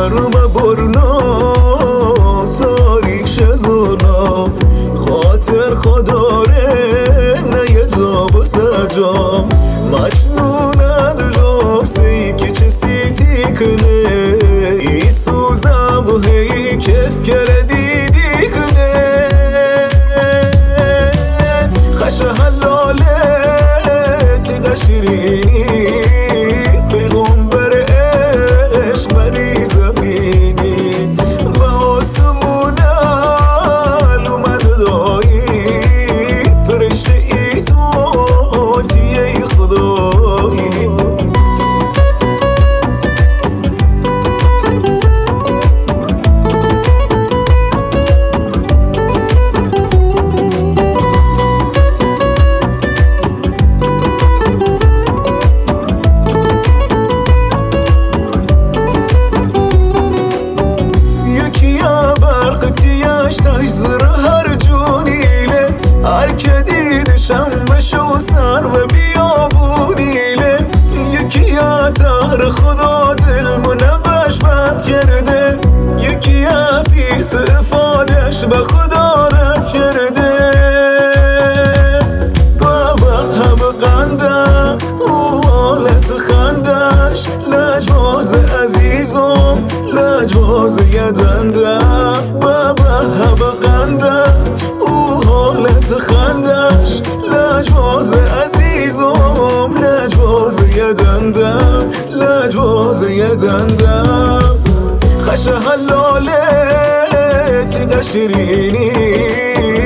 برم برنا تاریک شزونا خاطر خداره نه جا و سجا مجنون دلو سی که چه سیتی کنه ای سوزم و هی کف کردیدی کنه خش حلاله تیده شیرینی پیغمبر عشق بری زمینی و آسمون اومد دایی فرشته ای تو تیه خدایی تجزر هر جونیله هر که دیدشم بشو سر و بیابونیله یکی تر خدا دلمونه بشبت کرده یکی فیس افادش به خدا رد کرده بابا هم قنده او حالت خندش لجباز عزیزم لجباز یدنده بابا هم قنده او حالت خندش لجباز عزیزم لجباز یدنده لجباز یدنده خش حلاله تیده شیرینی